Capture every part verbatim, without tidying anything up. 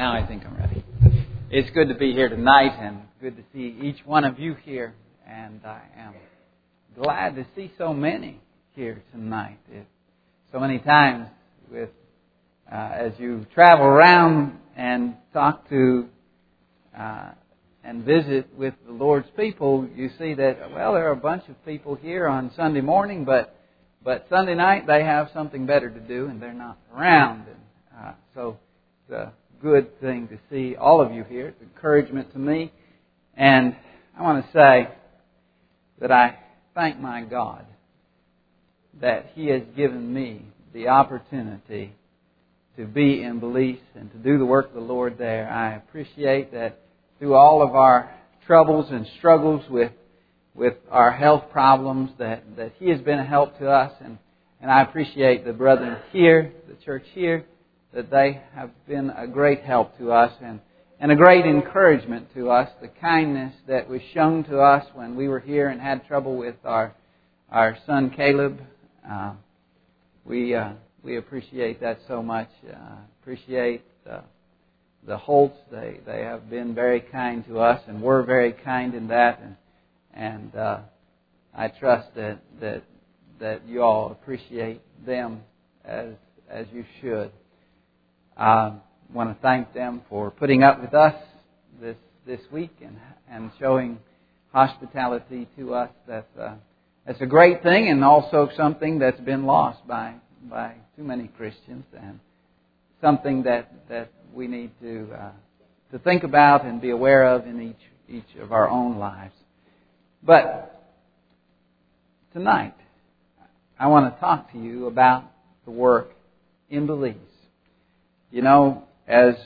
Now I think I'm ready. It's good to be here tonight and good to see each one of you here. And I am glad to see so many here tonight. It, so many times with uh, as you travel around and talk to uh, and visit with the Lord's people, you see that, well, there are a bunch of people here on Sunday morning, but but Sunday night they have something better to do and they're not around. And uh, so it's a good thing to see all of you here. It's encouragement to me. And I want to say that I thank my God that He has given me the opportunity to be in Belize and to do the work of the Lord there. I appreciate that through all of our troubles and struggles with with our health problems, that, that He has been a help to us. And, and I appreciate the brethren here, the church here, that they have been a great help to us and, and a great encouragement to us. The kindness that was shown to us when we were here and had trouble with our our son Caleb. Uh, we uh, we appreciate that so much. Uh, appreciate uh, the Holtz. They they have been very kind to us and were very kind in that. And and uh, I trust that that that you all appreciate them as as you should. I want to thank them for putting up with us this this week and and showing hospitality to us. That's uh, that's a great thing, and also something that's been lost by by too many Christians, and something that, that we need to uh, to think about and be aware of in each each of our own lives. But tonight, I want to talk to you about the work in Belize. You know, as,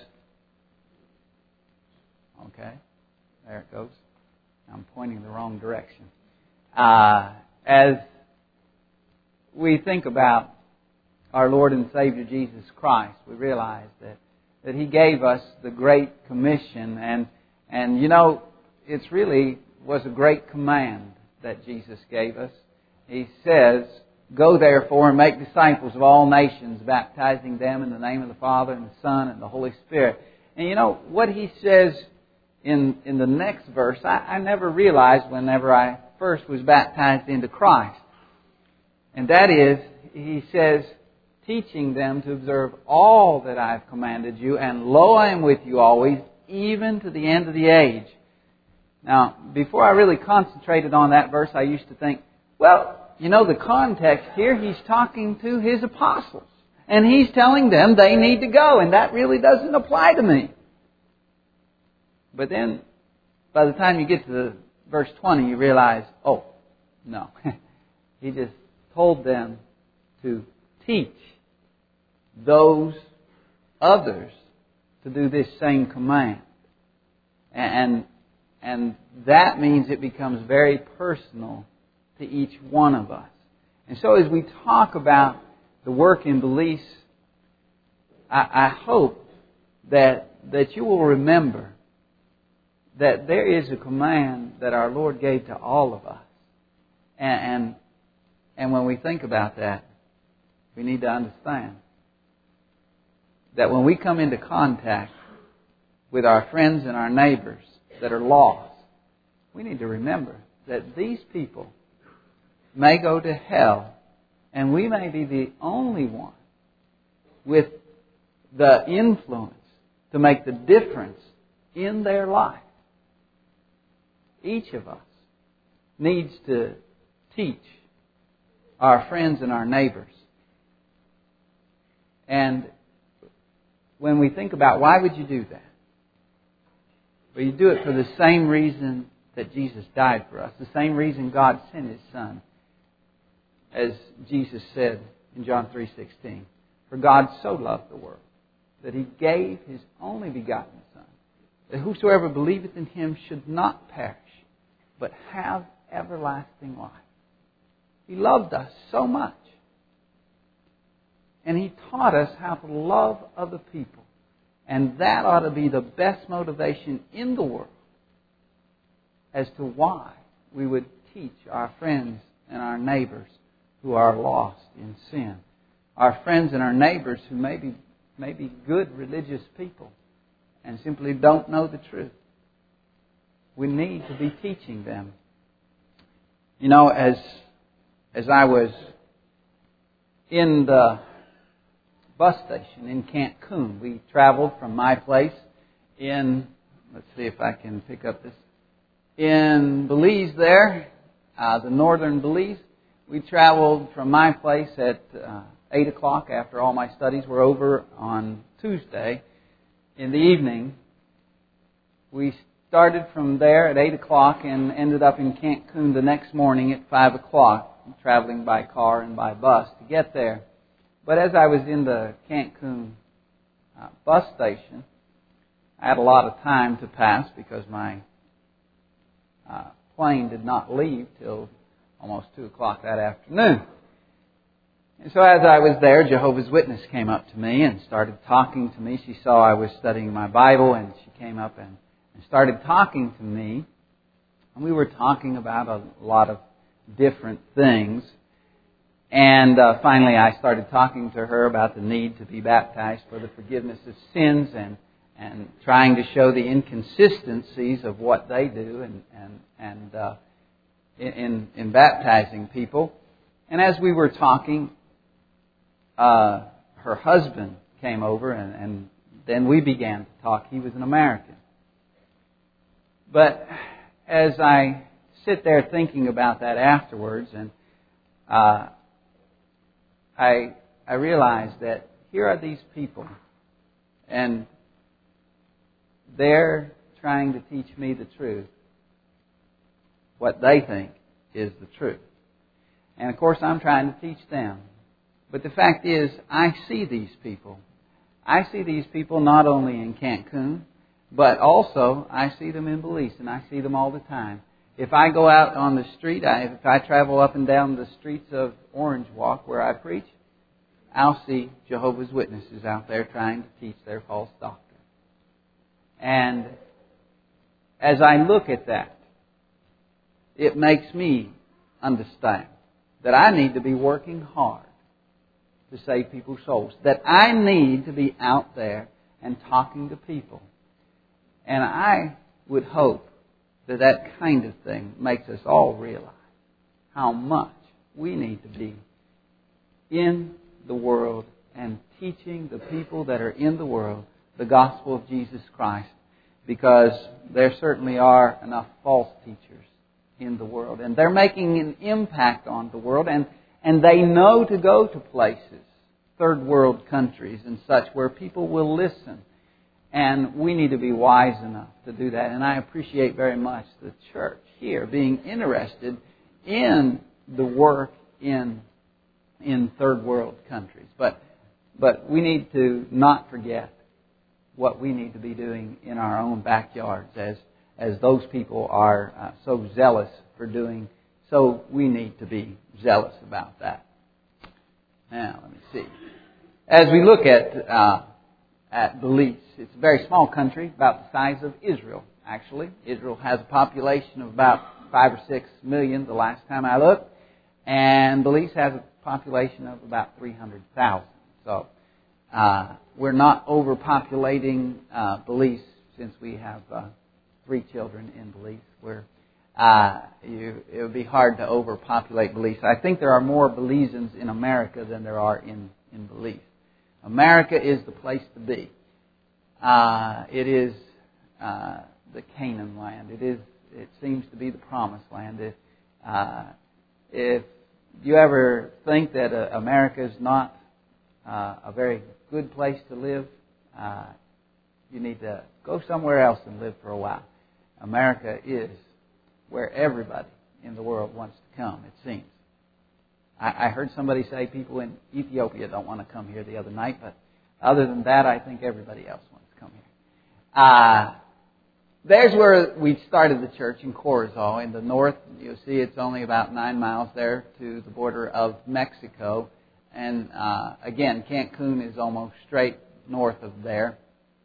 okay, there it goes. I'm pointing the wrong direction. Uh, as we think about our Lord and Savior Jesus Christ, we realize that, that He gave us the Great Commission. And, and, you know, it's really was a great command that Jesus gave us. He says, "Go therefore and make disciples of all nations, baptizing them in the name of the Father and the Son and the Holy Spirit." And you know, what He says in in the next verse, I, I never realized whenever I first was baptized into Christ. And that is, He says, teaching them to observe all that I have commanded you, and lo, I am with you always, even to the end of the age. Now, before I really concentrated on that verse, I used to think, well, you know, the context here, He's talking to His apostles. And He's telling them they need to go. And that really doesn't apply to me. But then, by the time you get to the verse twenty, you realize, oh, no. He just told them to teach those others to do this same command. And, and that means it becomes very personal to each one of us. And so as we talk about the work in Belize, I, I hope that that you will remember that there is a command that our Lord gave to all of us. And, and, and when we think about that, we need to understand that when we come into contact with our friends and our neighbors that are lost, we need to remember that these people may go to hell, and we may be the only one with the influence to make the difference in their life. Each of us needs to teach our friends and our neighbors. And when we think about why would you do that? Well, you do it for the same reason that Jesus died for us, the same reason God sent His Son. As Jesus said in John three sixteen, "For God so loved the world that He gave His only begotten Son, that whosoever believeth in Him should not perish, but have everlasting life." He loved us so much. And He taught us how to love other people. And that ought to be the best motivation in the world as to why we would teach our friends and our neighbors who are lost in sin. Our friends and our neighbors who may be, may be good religious people and simply don't know the truth. We need to be teaching them. You know, as as I was in the bus station in Cancun, we traveled from my place in, let's see if I can pick up this, in Belize there, uh, the northern Belize. We traveled from my place at uh, eight o'clock after all my studies were over on Tuesday in the evening. We started from there at eight o'clock and ended up in Cancun the next morning at five o'clock, traveling by car and by bus to get there. But as I was in the Cancun uh, bus station, I had a lot of time to pass because my uh, plane did not leave till almost two o'clock that afternoon. And so as I was there, Jehovah's Witness came up to me and started talking to me. She saw I was studying my Bible, and she came up and, and started talking to me. And we were talking about a lot of different things. And uh, finally I started talking to her about the need to be baptized for the forgiveness of sins, and, and trying to show the inconsistencies of what they do and, and, and uh, in, in baptizing people. And as we were talking, uh, her husband came over, and, and then we began to talk. He was an American. But as I sit there thinking about that afterwards, and uh, I I realized that here are these people, and they're trying to teach me the truth, what they think is the truth. And of course I'm trying to teach them. But the fact is, I see these people. I see these people not only in Cancun, but also I see them in Belize, and I see them all the time. If I go out on the street, I, if I travel up and down the streets of Orange Walk where I preach, I'll see Jehovah's Witnesses out there trying to teach their false doctrine. And as I look at that, it makes me understand that I need to be working hard to save people's souls. That I need to be out there and talking to people. And I would hope that that kind of thing makes us all realize how much we need to be in the world and teaching the people that are in the world the gospel of Jesus Christ, because there certainly are enough false teachers in the world, and they're making an impact on the world, and, and they know to go to places, third world countries and such, where people will listen. And we need to be wise enough to do that. And I appreciate very much the church here being interested in the work in in third world countries. But but we need to not forget what we need to be doing in our own backyards, as as those people are uh, so zealous for doing. So we need to be zealous about that. Now, let me see. As we look at uh, at Belize, it's a very small country, about the size of Israel, actually. Israel has a population of about five or six million the last time I looked. And Belize has a population of about three hundred thousand. So uh, we're not overpopulating uh, Belize, since we have uh, three children in Belize. We're, uh, you, it would be hard to overpopulate Belize. I think there are more Belizeans in America than there are in, in Belize. America is the place to be. Uh, it is uh, the Canaan land. It is. It seems to be the promised land. If, uh, if you ever think that uh, America is not uh, a very good place to live, uh, you need to go somewhere else and live for a while. America is where everybody in the world wants to come, it seems. I heard somebody say people in Ethiopia don't want to come here the other night, but other than that, I think everybody else wants to come here. Uh, there's where we started the church, in Corozal. In the north, you'll see it's only about nine miles there to the border of Mexico. And uh, again, Cancun is almost straight north of there.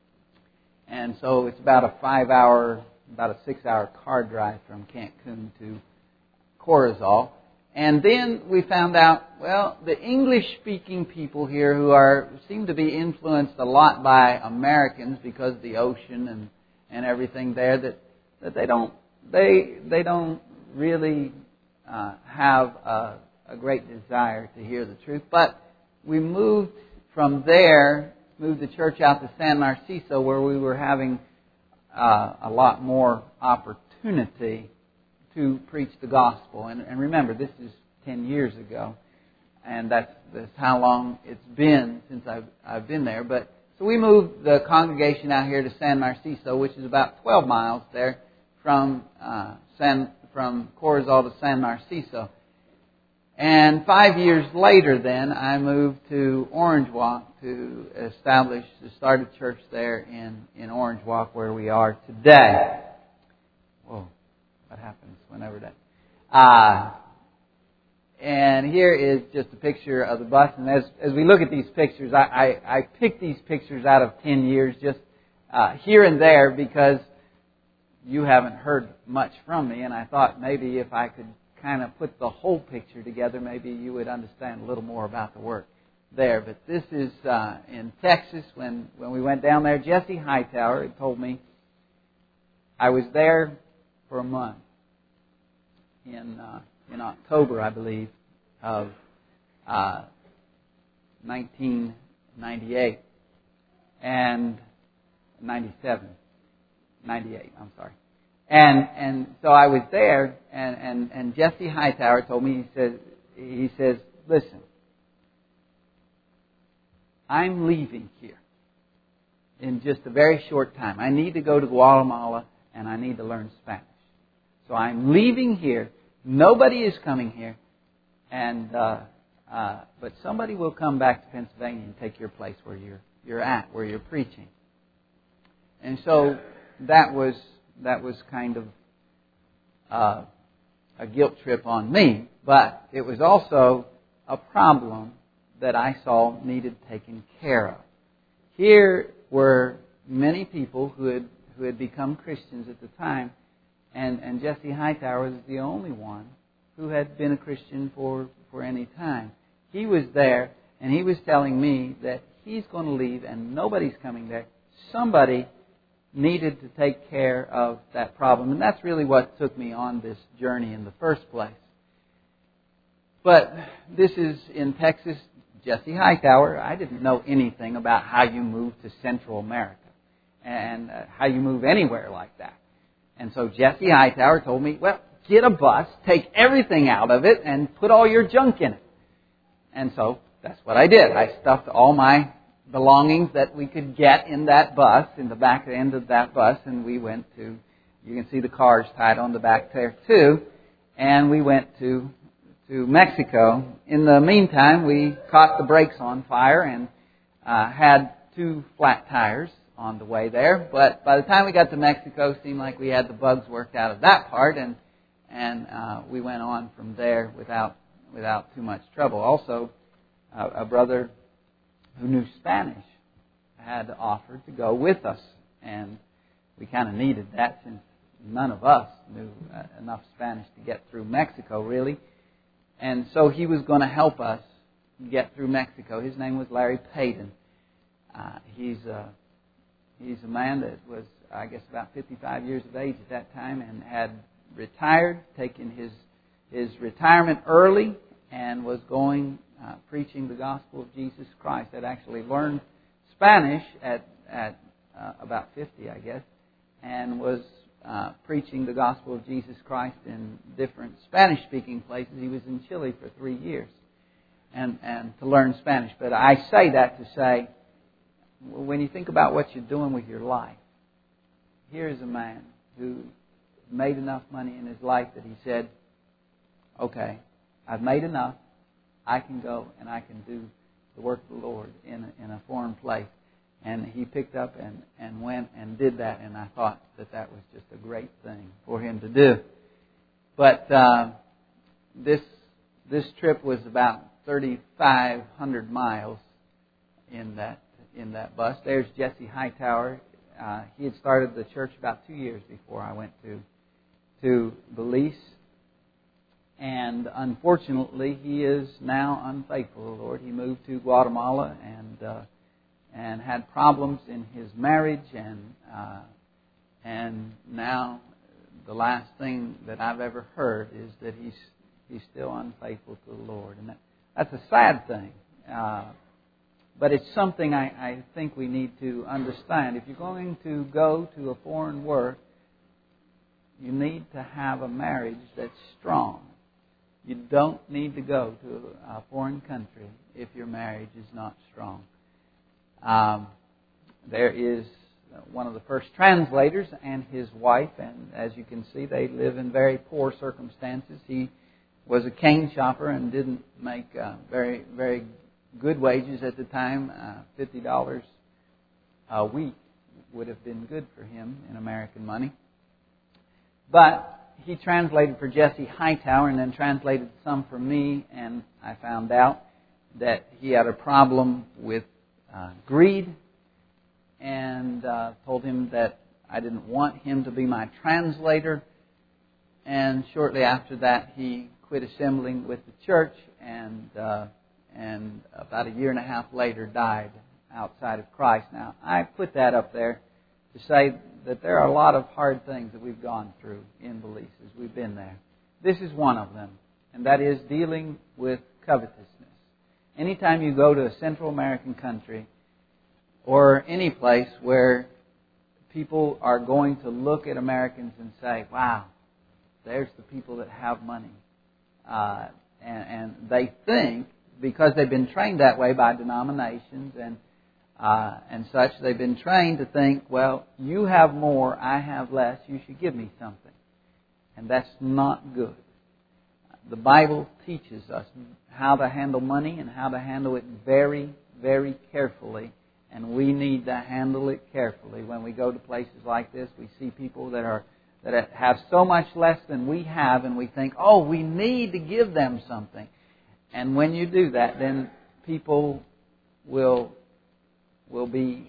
And so it's about a five-hour, about a six-hour car drive from Cancun to Corozal. And then we found out, well, the English-speaking people here who are seem to be influenced a lot by Americans because of the ocean and, and everything there, that, that they don't they they don't really uh, have a, a great desire to hear the truth. But we moved from there, moved the church out to San Narciso, where we were having uh, a lot more opportunity to preach the gospel. And, and remember, this is ten years ago, and that's, that's how long it's been since I've, I've been there. But so we moved the congregation out here to San Narciso, which is about twelve miles there from uh, San from Corozal to San Narciso. And five years later, then I moved to Orange Walk to establish, to start a church there in in Orange Walk, where we are today. Whoa. What happens whenever that... Uh, and here is just a picture of the bus. And as as we look at these pictures, I, I, I picked these pictures out of ten years just uh, here and there because you haven't heard much from me. And I thought maybe if I could kind of put the whole picture together, maybe you would understand a little more about the work there. But this is uh, in Texas when, when we went down there. Jesse Hightower had told me I was there for a month in uh, in October, I believe, of uh, nineteen ninety-eight and ninety-seven, ninety-eight. I'm sorry, and and so I was there, and, and, and Jesse Hightower told me, he says he says listen, I'm leaving here in just a very short time. I need to go to Guatemala and I need to learn Spanish. So I'm leaving here. Nobody is coming here, and uh, uh, but somebody will come back to Pennsylvania and take your place where you're you're at, where you're preaching. And so that was that was kind of uh, a guilt trip on me, but it was also a problem that I saw needed taken care of. Here were many people who had who had become Christians at the time. And, and Jesse Hightower was the only one who had been a Christian for, for any time. He was there, and he was telling me that he's going to leave and nobody's coming there. Somebody needed to take care of that problem. And that's really what took me on this journey in the first place. But this is in Texas. Jesse Hightower, I didn't know anything about how you move to Central America and uh, how you move anywhere like that. And so Jesse Hightower told me, well, get a bus, take everything out of it, and put all your junk in it. And so that's what I did. I stuffed all my belongings that we could get in that bus, in the back end of that bus, and we went to, you can see the cars tied on the back there too, and we went to to Mexico. In the meantime, we caught the brakes on fire and uh, had two flat tires on the way there. But by the time we got to Mexico, it seemed like we had the bugs worked out of that part, and and uh, we went on from there without without too much trouble. Also, uh, a brother who knew Spanish had offered to go with us, and we kind of needed that since none of us knew uh, enough Spanish to get through Mexico, really. And so he was going to help us get through Mexico. His name was Larry Payton. Uh, he's a he's a man that was, I guess, about fifty-five years of age at that time, and had retired, taken his his retirement early, and was going uh, preaching the gospel of Jesus Christ. Had actually learned Spanish at at uh, about fifty, I guess, and was Uh, preaching the gospel of Jesus Christ in different Spanish-speaking places. He was in Chile for three years and, and to learn Spanish. But I say that to say, when you think about what you're doing with your life, here's a man who made enough money in his life that he said, okay, I've made enough. I can go and I can do the work of the Lord in a, in a foreign place. And he picked up and, and went and did that, and I thought that that was just a great thing for him to do. But uh, this this trip was about thirty-five hundred miles in that in that bus. There's Jesse Hightower. Uh, he had started the church about two years before I went to to Belize, And unfortunately, he is now unfaithful to the Lord. He moved to Guatemala and uh, and had problems in his marriage, and uh, and now the last thing that I've ever heard is that he's he's still unfaithful to the Lord, and that, that's a sad thing. Uh, but it's something I, I think we need to understand. If you're going to go to a foreign work, you need to have a marriage that's strong. You don't need to go to a foreign country if your marriage is not strong. Um, there is one of the first translators and his wife, and as you can see, they live in very poor circumstances. He was a cane chopper and didn't make uh, very, very good wages at the time. Uh, fifty dollars a week would have been good for him in American money. But he translated for Jesse Hightower and then translated some for me, and I found out that he had a problem with uh, greed, and uh, told him that I didn't want him to be my translator. And shortly after that, he quit assembling with the church, and uh, and about a year and a half later died outside of Christ. Now, I put that up there to say that there are a lot of hard things that we've gone through in Belize as we've been there. This is one of them, and that is dealing with covetousness. Anytime you go to a Central American country or any place where people are going to look at Americans and say, wow, there's the people that have money. Uh, and, and they think, because they've been trained that way by denominations and Uh, and such, they've been trained to think, well, you have more, I have less, you should give me something. And that's not good. The Bible teaches us how to handle money and how to handle it very, very carefully. And we need to handle it carefully. When we go to places like this, we see people that are that have so much less than we have, and we think, oh, we need to give them something. And when you do that, then people will will be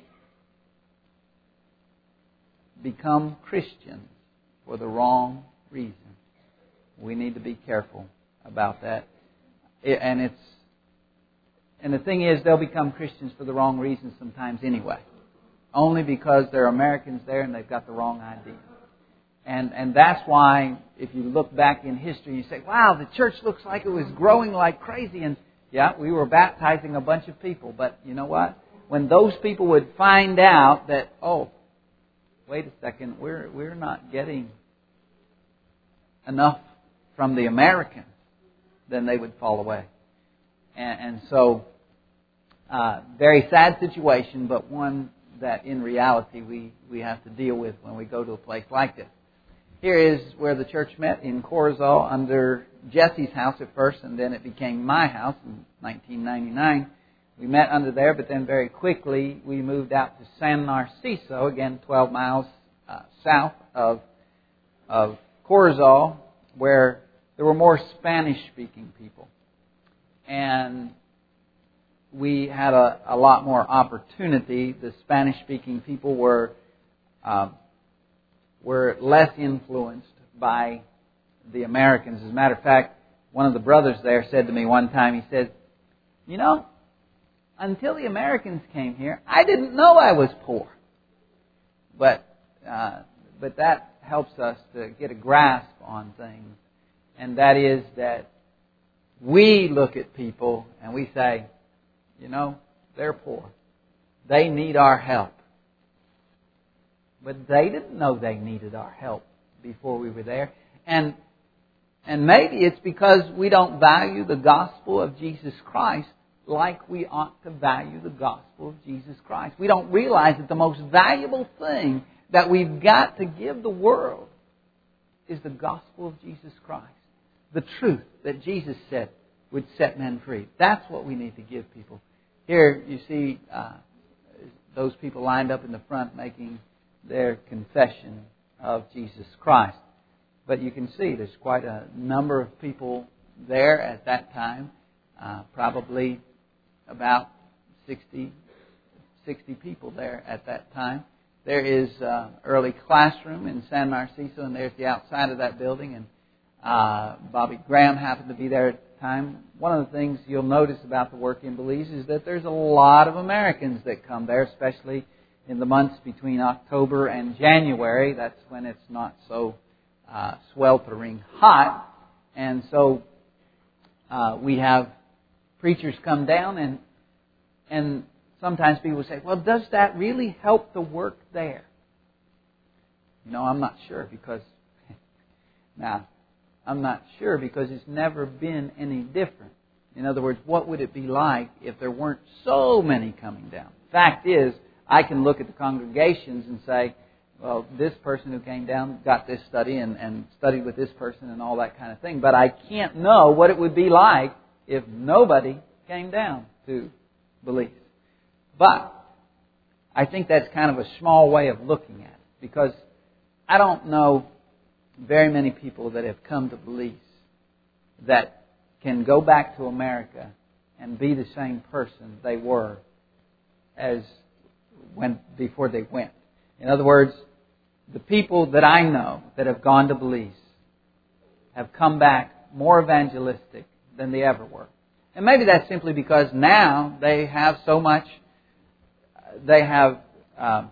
become Christians for the wrong reason. We need to be careful about that. And it's and the thing is, they'll become Christians for the wrong reasons sometimes anyway, only because there are Americans there and they've got the wrong idea. And and that's why, if you look back in history, you say, wow, the church looks like it was growing like crazy. And yeah, we were baptizing a bunch of people. But you know what? When those people would find out that, oh, wait a second, we're we're not getting enough from the Americans, then they would fall away. And, and so, uh, very sad situation, but one that in reality we, we have to deal with when we go to a place like this. Here is where the church met in Corozal under Jesse's house at first, and then it became my house in nineteen ninety-nine. We met under there, but then very quickly we moved out to San Narciso, again twelve miles uh, south of of Corozal, where there were more Spanish-speaking people. And we had a, a lot more opportunity. The Spanish-speaking people were uh, were less influenced by the Americans. As a matter of fact, one of the brothers there said to me one time, he said, you know, until the Americans came here, I didn't know I was poor. But uh, but that helps us to get a grasp on things. And that is that we look at people and we say, you know, they're poor. They need our help. But they didn't know they needed our help before we were there. And and maybe it's because we don't value the gospel of Jesus Christ like we ought to value the gospel of Jesus Christ. We don't realize that the most valuable thing that we've got to give the world is the gospel of Jesus Christ. The truth that Jesus said would set men free. That's what we need to give people. Here you see uh, those people lined up in the front making their confession of Jesus Christ. But you can see there's quite a number of people there at that time. Uh, probably about sixty, sixty people there at that time. There is an early classroom in San Narciso, and there's the outside of that building. And Uh, Bobby Graham happened to be there at the time. One of the things you'll notice about the work in Belize is that there's a lot of Americans that come there, especially in the months between October and January. That's when it's not so uh, sweltering hot. And so uh, we have preachers come down, and and sometimes people say, well, does that really help the work there? No, I'm not sure because, now, I'm not sure because it's never been any different. In other words, what would it be like if there weren't so many coming down? Fact is, I can look at the congregations and say, well, this person who came down got this study and, and studied with this person and all that kind of thing. But I can't know what it would be like if nobody came down to Belize. But I think that's kind of a small way of looking at it, because I don't know very many people that have come to Belize that can go back to America and be the same person they were as when before they went. In other words, the people that I know that have gone to Belize have come back more evangelistic than they ever were. And maybe that's simply because now they have so much, they have um,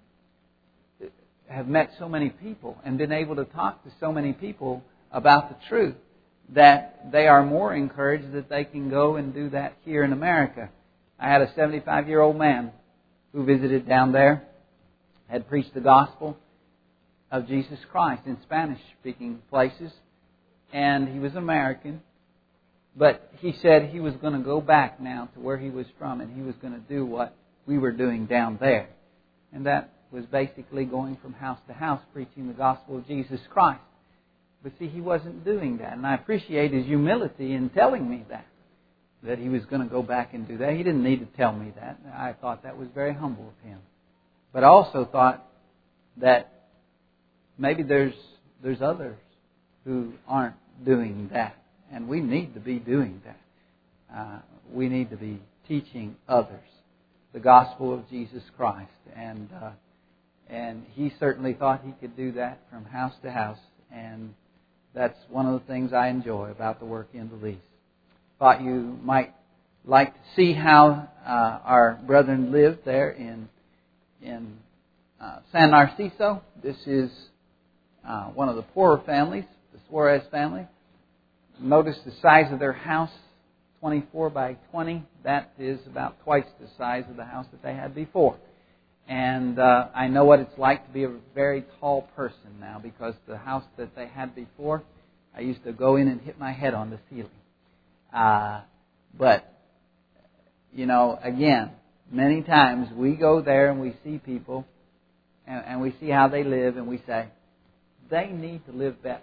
have met so many people and been able to talk to so many people about the truth that they are more encouraged that they can go and do that here in America. I had a seventy-five-year-old man who visited down there, had preached the gospel of Jesus Christ in Spanish-speaking places, and he was American, but he said he was going to go back now to where he was from, and he was going to do what we were doing down there. And that was basically going from house to house preaching the gospel of Jesus Christ. But see, he wasn't doing that, and I appreciate his humility in telling me that, that he was going to go back and do that. He didn't need to tell me that. I thought that was very humble of him. But I also thought that maybe there's there's others who aren't doing that, and we need to be doing that. Uh, we need to be teaching others the gospel of Jesus Christ, and uh, and he certainly thought he could do that from house to house, and that's one of the things I enjoy about the work in Belize. Thought you might like to see how uh, our brethren lived there in in uh, San Narciso. This is uh, one of the poorer families, the Suarez family. Notice the size of their house, twenty-four by twenty. That is about twice the size of the house that they had before. And uh, I know what it's like to be a very tall person now, because the house that they had before, I used to go in and hit my head on the ceiling. Uh, but, you know, again, many times we go there and we see people and, and we see how they live, and we say, they need to live better.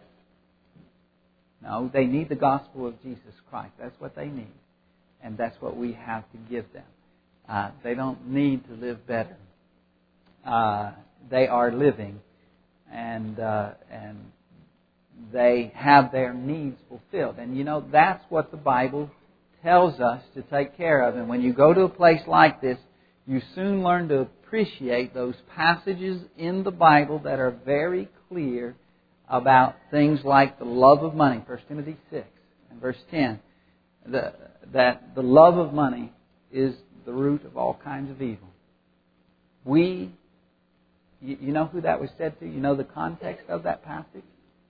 No, they need the gospel of Jesus Christ. That's what they need. And that's what we have to give them. Uh, they don't need to live better. Uh, they are living, and uh, and they have their needs fulfilled. And you know, that's what the Bible tells us to take care of. And when you go to a place like this, you soon learn to appreciate those passages in the Bible that are very clear about things like the love of money. First Timothy six and verse ten. The, that the love of money is the root of all kinds of evil. We, you, you know who that was said to? You know the context of that passage?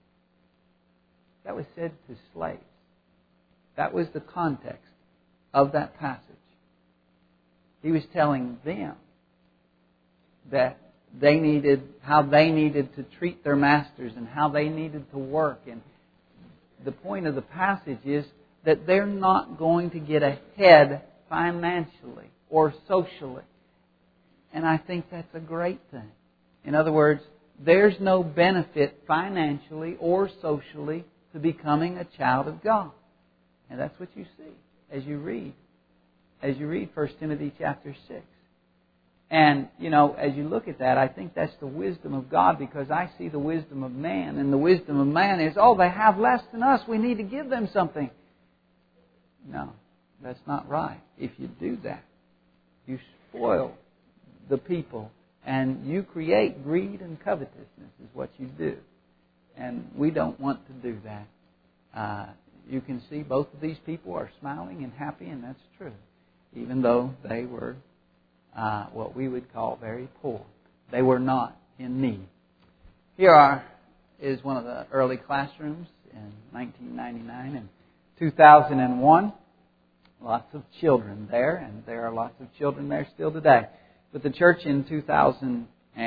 That was said to slaves. That was the context of that passage. He was telling them that they needed, how they needed to treat their masters and how they needed to work. And the point of the passage is that they're not going to get ahead financially or socially. And I think that's a great thing. In other words, there's no benefit financially or socially to becoming a child of God. And that's what you see as you read. As you read First Timothy chapter six. And, you know, as you look at that, I think that's the wisdom of God, because I see the wisdom of man. And the wisdom of man is, oh, they have less than us, we need to give them something. No, that's not right. If you do that, you spoil the people and you create greed and covetousness is what you do. And we don't want to do that. uh, you can see both of these people are smiling and happy, and that's true, even though they were uh, what we would call very poor. They were not in need. Here are is one of the early classrooms in nineteen ninety-nine and two thousand one. Lots of children there, and there are lots of children there still today. But the church in two thousand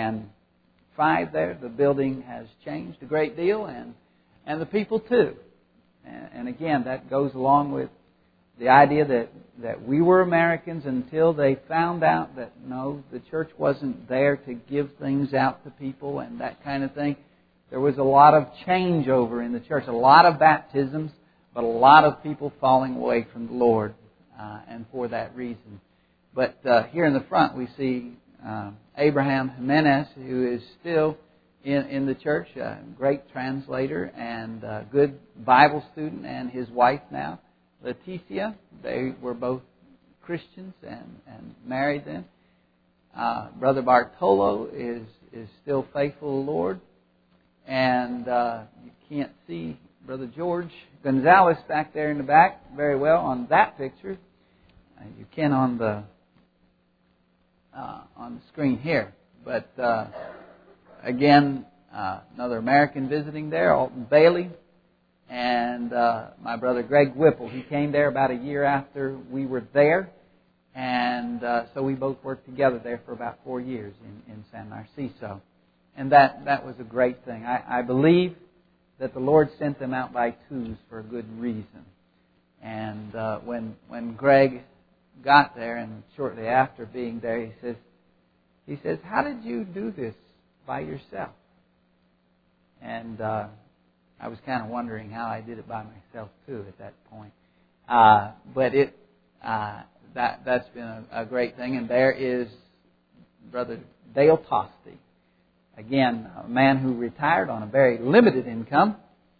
five there, the building has changed a great deal, and, and the people too. And, and again, that goes along with the idea that, that we were Americans until they found out that, no, the church wasn't there to give things out to people and that kind of thing. There was a lot of changeover in the church, a lot of baptisms, but a lot of people falling away from the Lord, uh, and for that reason. But uh, here in the front we see uh, Abraham Jimenez, who is still in, in the church, a great translator and a good Bible student, and his wife now, Leticia. They were both Christians and, and married then. Uh, Brother Bartolo is, is still faithful to the Lord. And uh, you can't see Brother George Gonzalez back there in the back very well on that picture. Uh, you can on the uh, on the screen here. But uh, again, uh, another American visiting there, Alton Bailey, and uh, my brother Greg Whipple. He came there about a year after we were there, and uh, so we both worked together there for about four years in, in San Narciso. And that, that was a great thing. I, I believe that the Lord sent them out by twos for a good reason. And uh, when when Greg got there, and shortly after being there, he says, he says, "How did you do this by yourself?" And uh, I was kind of wondering how I did it by myself too at that point. Uh, but it uh, that that's been a, a great thing. And there is Brother Dale Tosti. Again, a man who retired on a very limited income,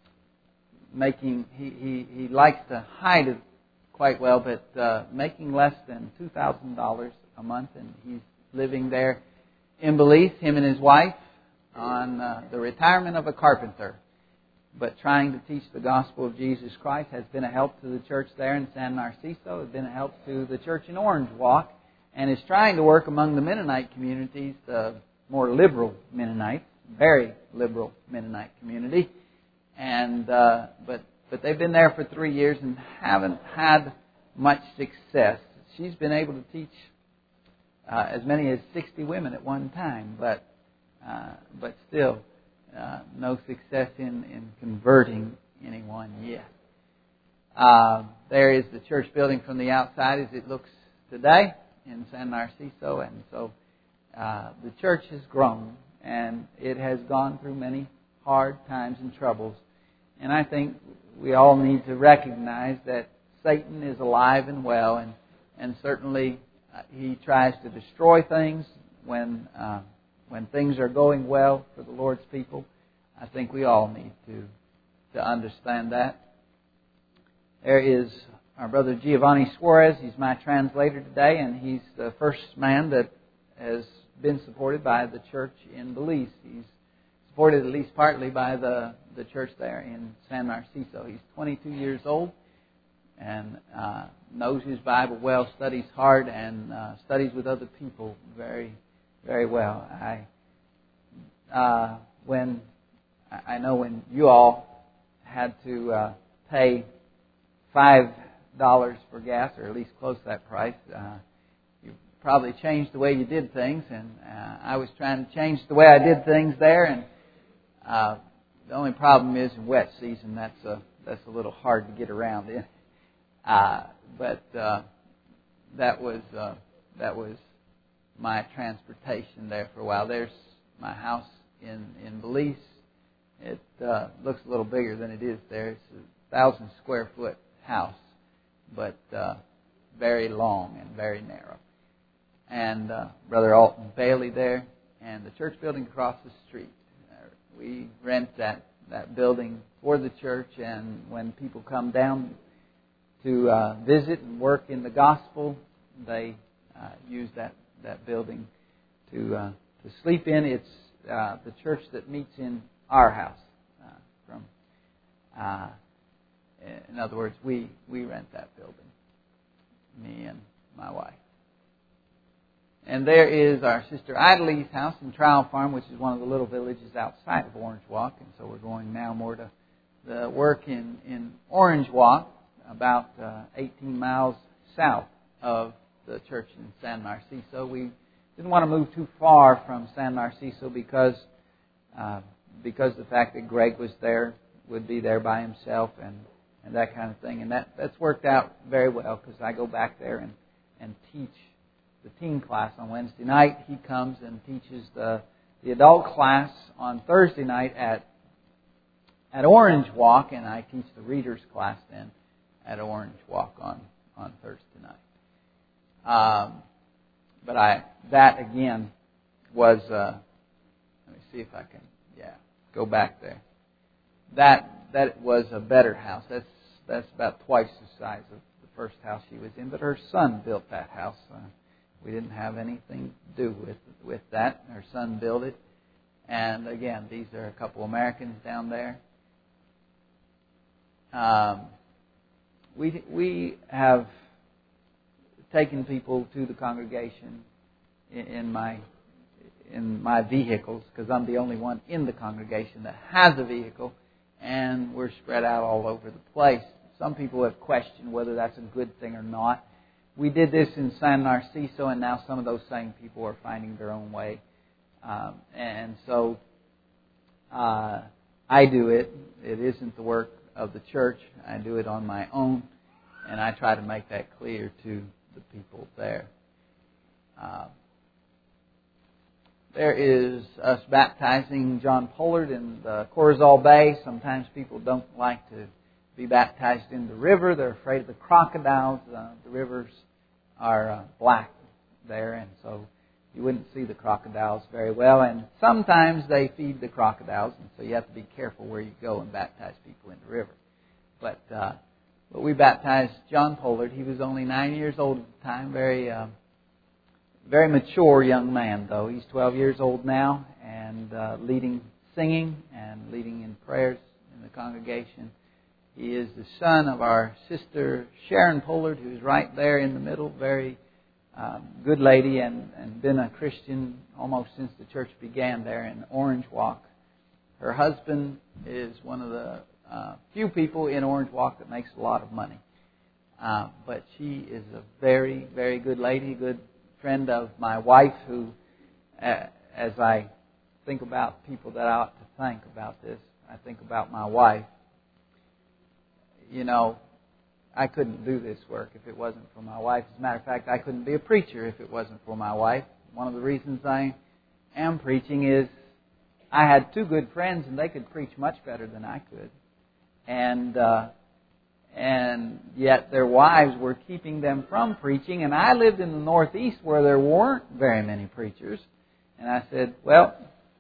making he, he, he likes to hide it quite well, but uh, making less than two thousand dollars a month, and he's living there in Belize, him and his wife, on uh, the retirement of a carpenter. But trying to teach the gospel of Jesus Christ has been a help to the church there in San Narciso, has been a help to the church in Orange Walk, and is trying to work among the Mennonite communities, uh, more liberal Mennonites, very liberal Mennonite community, and uh, but but they've been there for three years and haven't had much success. She's been able to teach uh, as many as sixty women at one time, but uh, but still uh, no success in, in converting anyone yet. Uh, there is the church building from the outside as it looks today in San Narciso, and so. Uh, the church has grown, and it has gone through many hard times and troubles. And I think we all need to recognize that Satan is alive and well, and, and certainly uh, he tries to destroy things when uh, when things are going well for the Lord's people. I think we all need to to understand that. There is our brother Giovanni Suarez. He's my translator today, and he's the first man that has been supported by the church in Belize. He's supported at least partly by the, the church there in San Narciso. He's twenty-two years old and uh, knows his Bible well, studies hard, and uh, studies with other people very, very well. I uh, when I know when you all had to uh, pay five dollars for gas, or at least close to that price, uh, probably changed the way you did things, and uh, I was trying to change the way I did things there, and uh, the only problem is in wet season that's a that's a little hard to get around in. Uh, but uh, that was uh, that was my transportation there for a while. There's my house in in Belize. It uh, looks a little bigger than it is there. It's a thousand square foot house, but uh, very long and very narrow. And uh, Brother Alton Bailey there, and the church building across the street. Uh, we rent that, that building for the church, and when people come down to uh, visit and work in the gospel, they uh, use that, that building to uh, to sleep in. It's uh, the church that meets in our house. Uh, from uh, In other words, we, we rent that building, me and my wife. And there is our sister Idalie's house in Trial Farm, which is one of the little villages outside of Orange Walk. And so we're going now more to the work in, in Orange Walk, about uh, eighteen miles south of the church in San Narciso. We didn't want to move too far from San Narciso because uh, because the fact that Greg was there, would be there by himself and, and that kind of thing. And that, that's worked out very well because I go back there and, and teach the teen class on Wednesday night. He comes and teaches the, the adult class on Thursday night at at Orange Walk, and I teach the readers class then at Orange Walk on, on Thursday night. Um, but I that again was uh, let me see if I can yeah go back there. That that was a better house. That's that's about twice the size of the first house she was in. But her son built that house. Uh, we didn't have anything to do with with that. Her son built it. And again, these are a couple Americans down there. Um, we we have taken people to the congregation in, in my in my vehicles because I'm the only one in the congregation that has a vehicle, and we're spread out all over the place. Some people have questioned whether that's a good thing or not. We did this in San Narciso, and now some of those same people are finding their own way. Um, and so uh, I do it. It isn't the work of the church. I do it on my own, and I try to make that clear to the people there. Uh, there is us baptizing John Pollard in the Corazal Bay. Sometimes people don't like to be baptized in the river. They're afraid of the crocodiles. Uh, the rivers are uh, black there, and so you wouldn't see the crocodiles very well. And sometimes they feed the crocodiles, and so you have to be careful where you go and baptize people in the river. But uh, but we baptized John Pollard. He was only nine years old at the time. Very uh, very mature young man, though. He's twelve years old now, and uh, leading singing and leading in prayers in the congregation. He is the son of our sister Sharon Pollard, who's right there in the middle. Very um, good lady, and, and been a Christian almost since the church began there in Orange Walk. Her husband is one of the uh, few people in Orange Walk that makes a lot of money. Uh, but she is a very, very good lady, good friend of my wife, who, uh, as I think about people that I ought to thank about this, I think about my wife. You know, I couldn't do this work if it wasn't for my wife. As a matter of fact, I couldn't be a preacher if it wasn't for my wife. One of the reasons I am preaching is I had two good friends, and they could preach much better than I could. And uh, and yet their wives were keeping them from preaching. And I lived in the Northeast where there weren't very many preachers. And I said, well,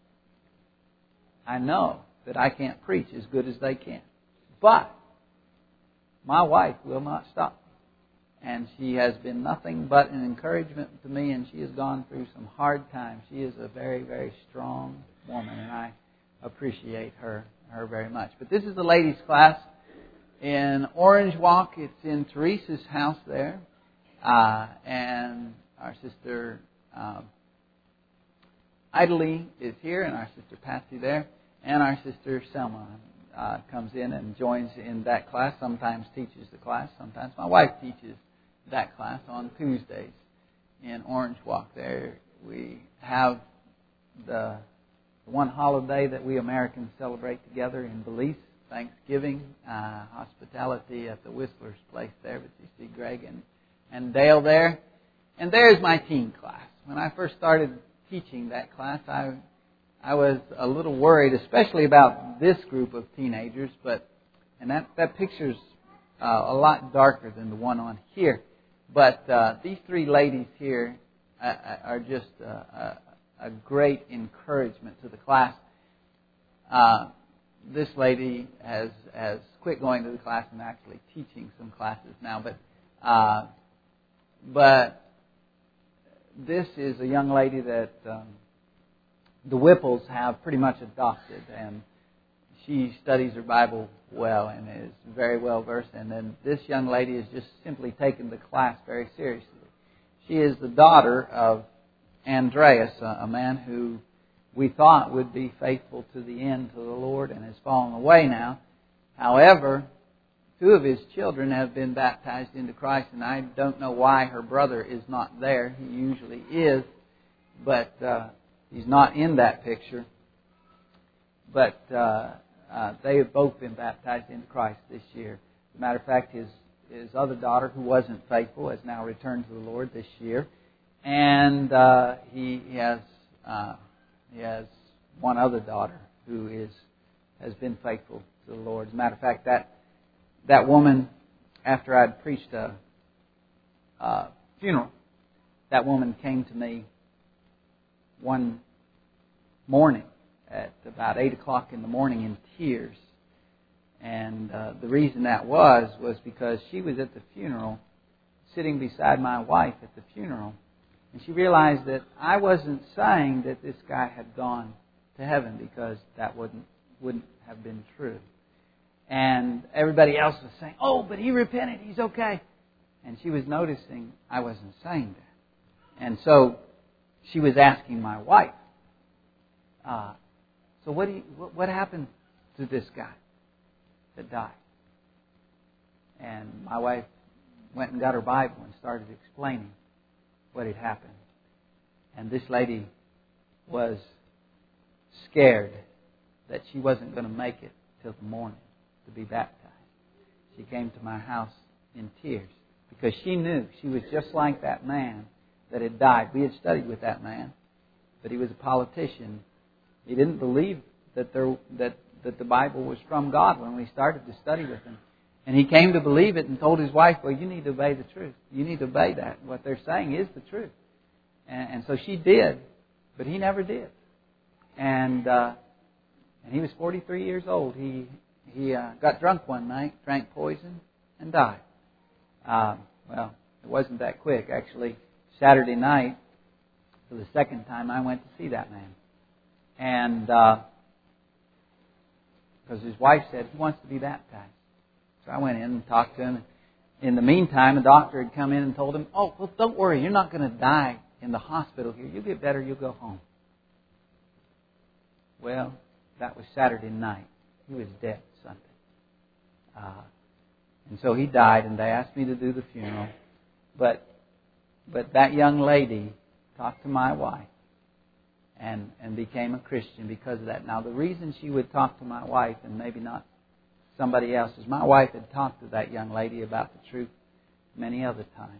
I know that I can't preach as good as they can. But my wife will not stop. And she has been nothing but an encouragement to me, and she has gone through some hard times. She is a very, very strong woman, and I appreciate her her very much. But this is the ladies' class in Orange Walk. It's in Teresa's house there. Uh, and our sister um, Idalie is here, and our sister Patsy there, and our sister Selma Uh, comes in and joins in that class, sometimes teaches the class, sometimes my wife teaches that class on Tuesdays in Orange Walk. There we have the one holiday that we Americans celebrate together in Belize, Thanksgiving, uh, hospitality at the Whistler's place there, but you see Greg and, and Dale there. And there's my teen class. When I first started teaching that class, I I was a little worried, especially about this group of teenagers, but and that, that picture's uh, a lot darker than the one on here. But uh, these three ladies here uh, are just uh, a, a great encouragement to the class. Uh, this lady has has quit going to the class and actually teaching some classes now, but uh, but this is a young lady that Um, the Whipples have pretty much adopted, and she studies her Bible well and is very well versed. And then this young lady has just simply taken the class very seriously. She is the daughter of Andreas, a man who we thought would be faithful to the end to the Lord and has fallen away now. However, two of his children have been baptized into Christ, and I don't know why her brother is not there. He usually is, but uh, he's not in that picture. But uh, uh, they have both been baptized into Christ this year. As a matter of fact, his his other daughter, who wasn't faithful, has now returned to the Lord this year, and uh, he, he has uh, he has one other daughter who is has been faithful to the Lord. As a matter of fact, that that woman, after I'd preached a uh, funeral, that woman came to me one morning at about eight o'clock in the morning in tears. And uh, the reason that was, was because she was at the funeral, sitting beside my wife at the funeral, and she realized that I wasn't saying that this guy had gone to heaven, because that wouldn't wouldn't have been true. And everybody else was saying, "Oh, but he repented, he's okay." And she was noticing I wasn't saying that. And so she was asking my wife, uh, so what, do you, what, what happened to this guy that died? And my wife went and got her Bible and started explaining what had happened. And this lady was scared that she wasn't going to make it till the morning to be baptized. She came to my house in tears because she knew she was just like that man that had died. We had studied with that man, but he was a politician. He didn't believe that there that that the Bible was from God when we started to study with him. And he came to believe it and told his wife, "Well, you need to obey the truth. You need to obey that. What they're saying is the truth." And, and so she did, but he never did. And uh, and he was forty-three years old. He he uh, got drunk one night, drank poison, and died. Uh, well, it wasn't that quick. Actually, Saturday night, for the second time, I went to see that man. And uh, because his wife said he wants to be baptized. So I went in and talked to him. In the meantime, a doctor had come in and told him, "Oh, well, don't worry. You're not going to die in the hospital here. You'll get better. You'll go home." Well, that was Saturday night. He was dead Sunday. Uh, and so he died, and they asked me to do the funeral. But but that young lady talked to my wife and, and became a Christian because of that. Now, the reason she would talk to my wife and maybe not somebody else is my wife had talked to that young lady about the truth many other times.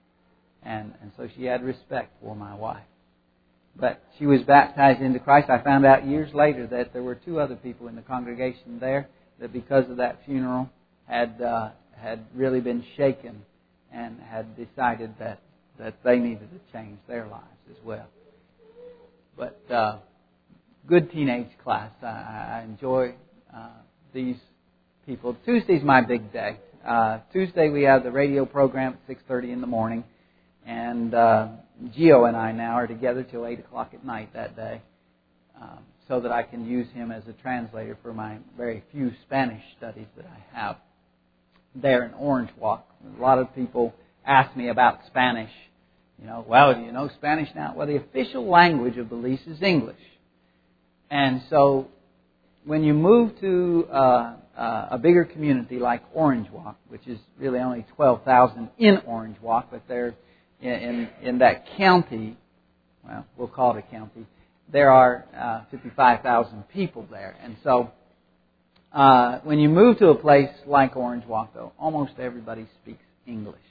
And, and so she had respect for my wife. But she was baptized into Christ. I found out years later that there were two other people in the congregation there that because of that funeral had uh, had really been shaken and had decided that, that they needed to change their lives as well. But uh, good teenage class. I, I enjoy uh, these people. Tuesday's my big day. Uh, Tuesday we have the radio program at six thirty in the morning. And uh, Gio and I now are together till eight o'clock at night that day, um, so that I can use him as a translator for my very few Spanish studies that I have there in Orange Walk. A lot of people ask me about Spanish. You know, well, do you know Spanish now? Well, the official language of Belize is English. And so when you move to uh, uh, a bigger community like Orange Walk, which is really only twelve thousand in Orange Walk, but they're In, in that county, well, we'll call it a county, there are uh, fifty-five thousand people there. And so uh, when you move to a place like Orange Walk, though, almost everybody speaks English.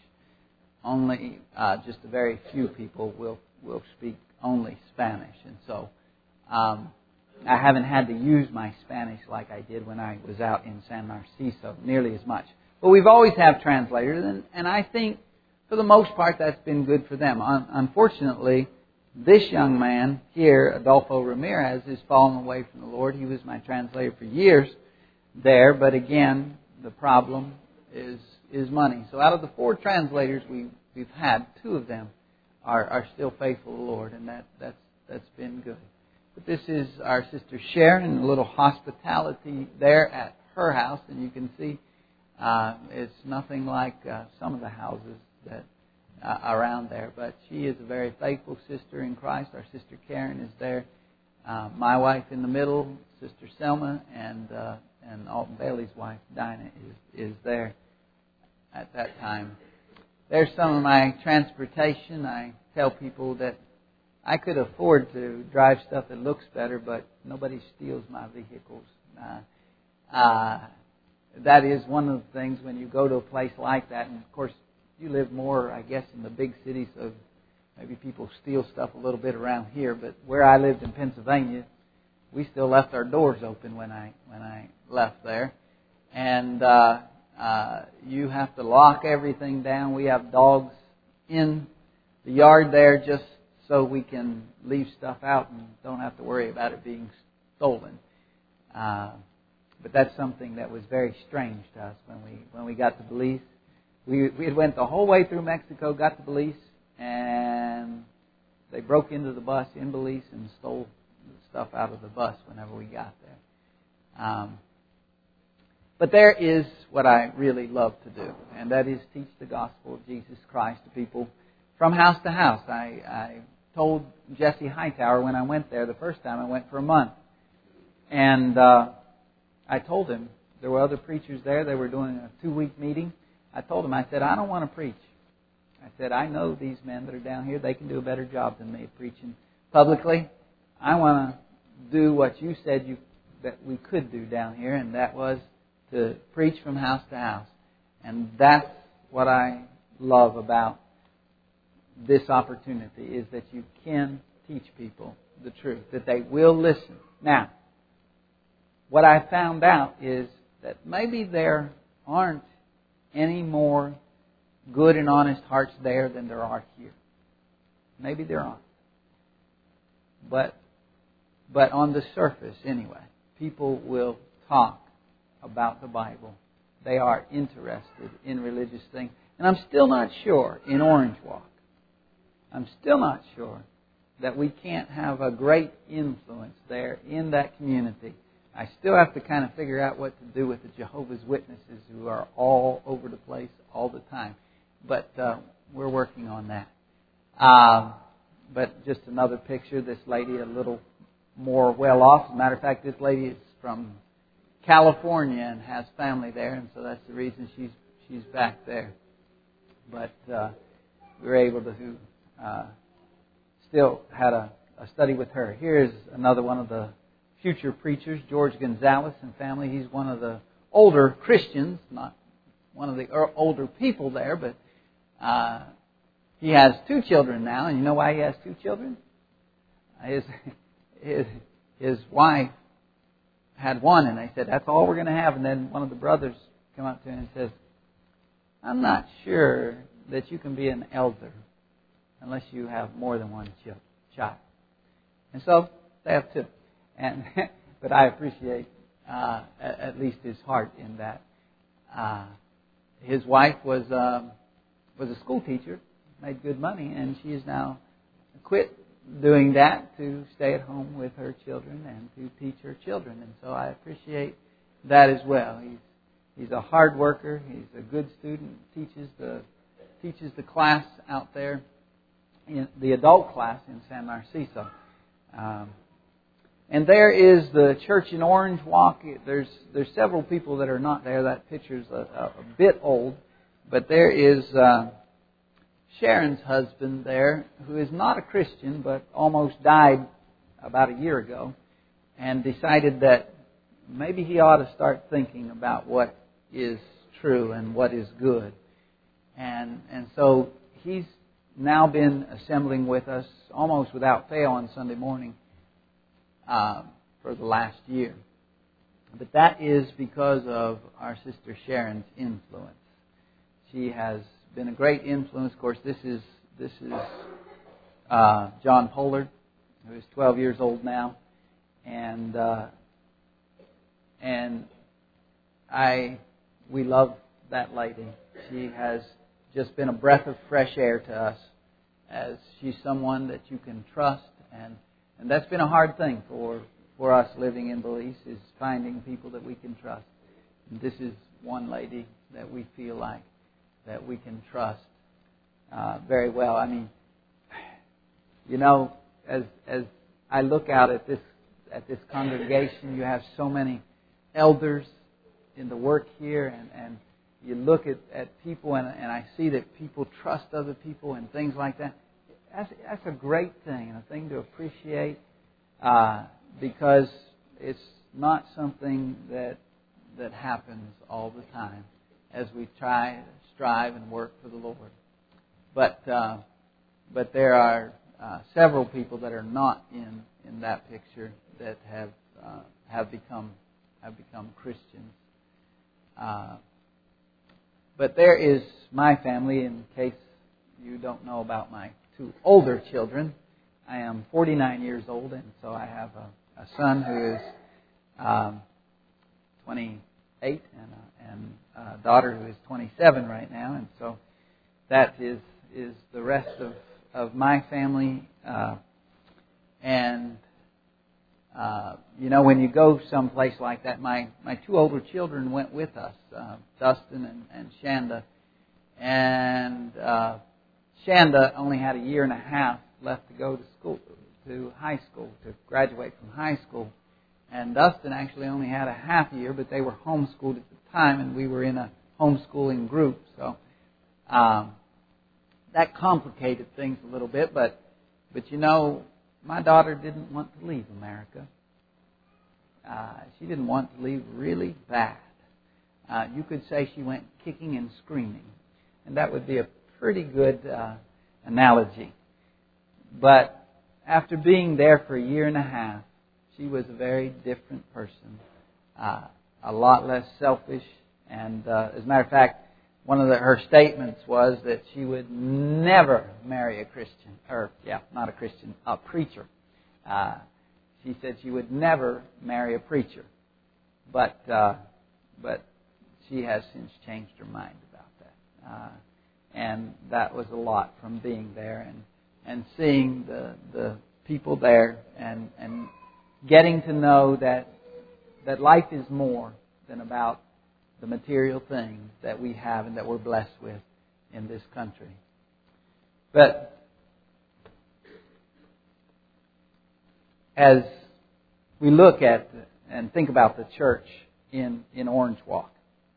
Only uh, just a very few people will, will speak only Spanish. And so um, I haven't had to use my Spanish like I did when I was out in San Narciso nearly as much. But we've always had translators, and, and I think for the most part, that's been good for them. Un- unfortunately, this young man here, Adolfo Ramirez, has fallen away from the Lord. He was my translator for years there, but again, the problem is is money. So out of the four translators we, we've had, two of them are, are still faithful to the Lord, and that, that's that's been good. But this is our sister Sharon, a little hospitality there at her house, and you can see uh, it's nothing like uh, some of the houses that uh, around there. But she is a very faithful sister in Christ. Our sister Karen is there. Uh, my wife in the middle, Sister Selma, and uh, and Alton Bailey's wife, Dinah, is, is there at that time. There's some of my transportation. I tell people that I could afford to drive stuff that looks better, but nobody steals my vehicles. Uh, uh, that is one of the things when you go to a place like that, and of course you live more, I guess, in the big cities, so maybe people steal stuff a little bit around here, but where I lived in Pennsylvania, we still left our doors open when I when I left there. And uh, uh, you have to lock everything down. We have dogs in the yard there just so we can leave stuff out and don't have to worry about it being stolen. Uh, but that's something that was very strange to us when we when we got to Belize. We we had went the whole way through Mexico, got to Belize, and they broke into the bus in Belize and stole the stuff out of the bus whenever we got there. Um, but there is what I really love to do, and that is teach the gospel of Jesus Christ to people from house to house. I, I told Jesse Hightower when I went there the first time, I went for a month, and uh, I told him there were other preachers there. They were doing a two-week meeting. I told him, I said, I don't want to preach. I said, I know these men that are down here, they can do a better job than me preaching publicly. I want to do what you said you that we could do down here, and that was to preach from house to house. And that's what I love about this opportunity, is that you can teach people the truth, that they will listen. Now, what I found out is that maybe there aren't any more good and honest hearts there than there are here. Maybe there aren't. But but on the surface, anyway, people will talk about the Bible. They are interested in religious things. And I'm still not sure in Orange Walk, I'm still not sure that we can't have a great influence there in that community. I still have to kind of figure out what to do with the Jehovah's Witnesses who are all over the place all the time. But uh, we're working on that. Uh, but just another picture, this lady a little more well off. As a matter of fact, this lady is from California and has family there, and so that's the reason she's she's back there. But uh, we were able to uh, still had a, a study with her. Here's another one of the future preachers, George Gonzalez and family. He's one of the older Christians, not one of the older people there, but uh, he has two children now. And you know why he has two children? His his, his wife had one, and they said, that's all we're going to have. And then one of the brothers came up to him and says, I'm not sure that you can be an elder unless you have more than one child. And so they have two. And but I appreciate uh, at least his heart in that. Uh, his wife was uh, was a school teacher, made good money, and she is now quit doing that to stay at home with her children and to teach her children. And so I appreciate that as well. He's he's a hard worker. He's a good student. Teaches the teaches the class out there, in the adult class in San Narciso. Um, And there is the church in Orange Walk. There's there's several people that are not there. That picture's a, a bit old. But there is uh, Sharon's husband there, who is not a Christian, but almost died about a year ago, and decided that maybe he ought to start thinking about what is true and what is good. And and so he's now been assembling with us almost without fail on Sunday morning. Uh, for the last year. But that is because of our sister Sharon's influence. She has been a great influence. Of course, this is this is uh, John Pollard, who is twelve years old now, and uh, and I we love that lady. She has just been a breath of fresh air to us, as she's someone that you can trust. And And that's been a hard thing for, for us living in Belize, is finding people that we can trust. And this is one lady that we feel like that we can trust uh, very well. I mean, you know, as as I look out at this at this congregation, you have so many elders in the work here, and, and you look at, at people, and, and I see that people trust other people and things like that. That's, that's a great thing, and a thing to appreciate, uh, because it's not something that that happens all the time as we try, strive, and work for the Lord. But uh, but there are uh, several people that are not in, in that picture that have uh, have become have become Christians. Uh, but there is my family. In case you don't know about my two older children, I am forty-nine years old, and so I have a, a son who is um, twenty-eight and a, and a daughter who is twenty-seven right now, and so that is is the rest of, of my family. Uh, and uh, you know, when you go someplace like that, my, my two older children went with us, uh, Dustin and, and Shanda, and uh, Shanda only had a year and a half left to go to school, to high school, to graduate from high school. And Dustin actually only had a half year, but they were homeschooled at the time, and we were in a homeschooling group. So um, that complicated things a little bit. But, but you know, my daughter didn't want to leave America. Uh, she didn't want to leave really bad. Uh, you could say she went kicking and screaming. And that would be a pretty good uh, analogy. But after being there for a year and a half, she was a very different person, uh, a lot less selfish. And uh, as a matter of fact, one of the, her statements was that she would never marry a Christian, or yeah, not a Christian, a preacher. Uh, she said she would never marry a preacher, but uh, but she has since changed her mind about that, uh, and that was a lot from being there and and seeing the the people there and and getting to know that that life is more than about the material things that we have and that we're blessed with in this country. But as we look at and think about the church in, in Orange Walk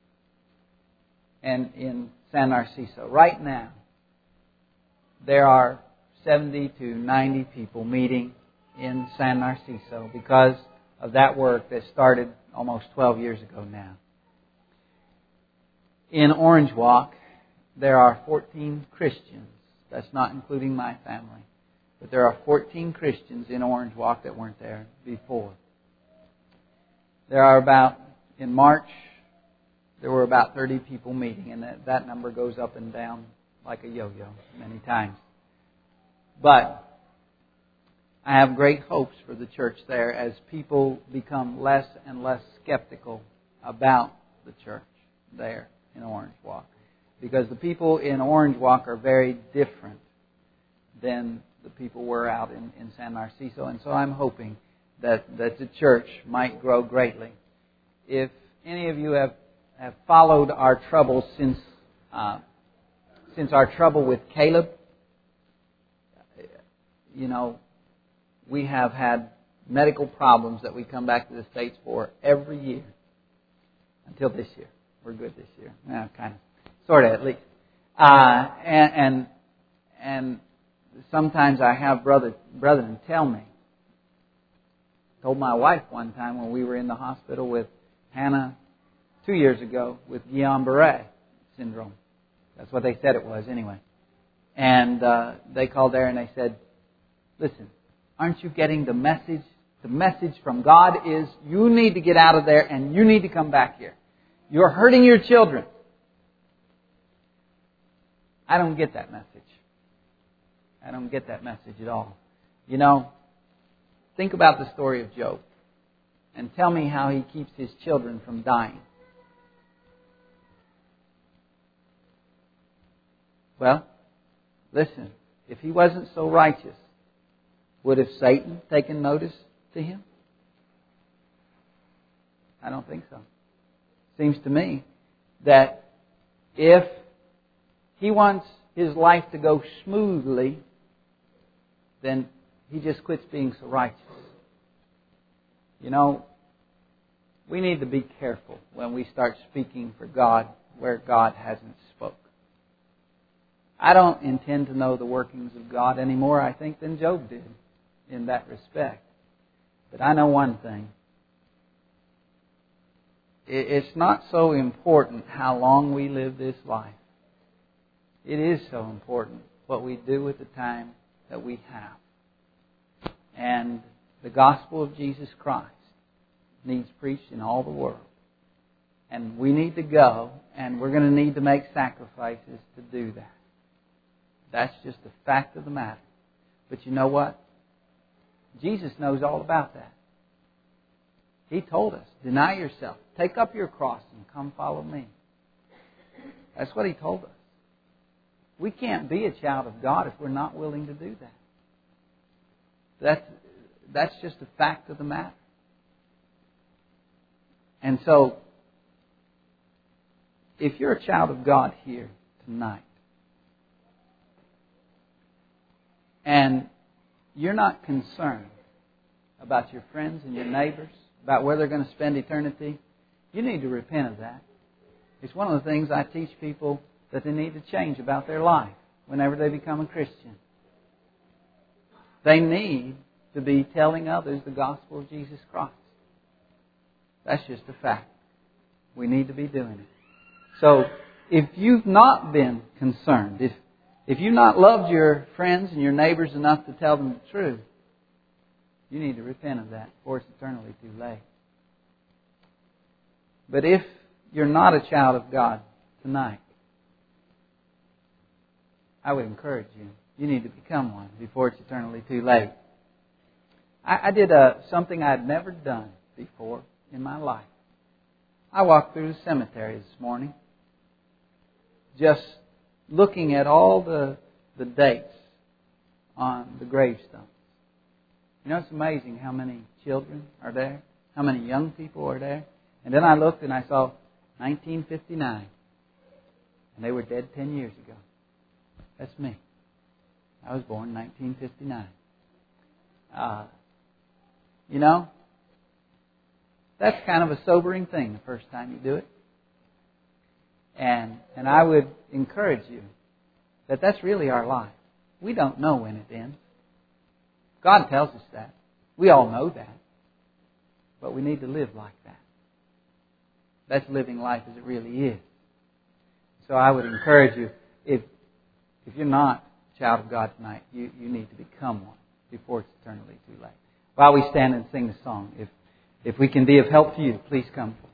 and in San Narciso, right now there are seventy to ninety people meeting in San Narciso because of that work that started almost twelve years ago now. In Orange Walk, there are fourteen Christians. That's not including my family. But there are fourteen Christians in Orange Walk that weren't there before. There are about, in March, there were about thirty people meeting, and that, that number goes up and down like a yo-yo many times. But I have great hopes for the church there as people become less and less skeptical about the church there in Orange Walk. Because the people in Orange Walk are very different than the people were out in, in San Narciso. And so I'm hoping that, that the church might grow greatly. If any of you have, have followed our troubles since uh, since our trouble with Caleb, you know, we have had medical problems that we come back to the States for every year until this year. We're good this year. Yeah, kind of. Sort of, at least. Uh, and, and and sometimes I have brother brethren tell me. Told my wife one time when we were in the hospital with Hannah two years ago with Guillain-Barré syndrome. That's what they said it was anyway. And uh, they called there and they said, listen, aren't you getting the message? The message from God is you need to get out of there and you need to come back here. You're hurting your children. I don't get that message. I don't get that message at all. You know, think about the story of Job and tell me how he keeps his children from dying. Well, listen, if he wasn't so righteous, Would have Satan taken notice to him? I don't think so. Seems to me that if he wants his life to go smoothly, then he just quits being so righteous. You know, we need to be careful when we start speaking for God where God hasn't spoke. I don't intend to know the workings of God any more, I think, than Job did in that respect. But I know one thing. It's not so important how long we live this life. It is so important what we do with the time that we have. And the gospel of Jesus Christ needs preached in all the world. And we need to go, and we're going to need to make sacrifices to do that. That's just the fact of the matter. But you know what? Jesus knows all about that. He told us, deny yourself, take up your cross, and come follow me. That's what He told us. We can't be a child of God if we're not willing to do that. That's, that's just a fact of the matter. And so, if you're a child of God here tonight, and you're not concerned about your friends and your neighbors, about where they're going to spend eternity, you need to repent of that. It's one of the things I teach people that they need to change about their life whenever they become a Christian. They need to be telling others the gospel of Jesus Christ. That's just a fact. We need to be doing it. So, if you've not been concerned, if if you've not loved your friends and your neighbors enough to tell them the truth, you need to repent of that before it's eternally too late. But if you're not a child of God tonight, I would encourage you. You need to become one before it's eternally too late. I, I did a, something I'd never done before in my life. I walked through the cemetery this morning, just looking at all the the dates on the gravestones. You know, it's amazing how many children are there, how many young people are there. And then I looked and I saw nineteen fifty-nine. And they were dead ten years ago. That's me. I was born in nineteen fifty-nine. Uh, you know, that's kind of a sobering thing the first time you do it. And and I would encourage you that that's really our life. We don't know when it ends. God tells us that. We all know that. But we need to live like that. That's living life as it really is. So I would encourage you, if if you're not a child of God tonight, you, you need to become one before it's eternally too late. While we stand and sing the song, if if we can be of help to you, please come.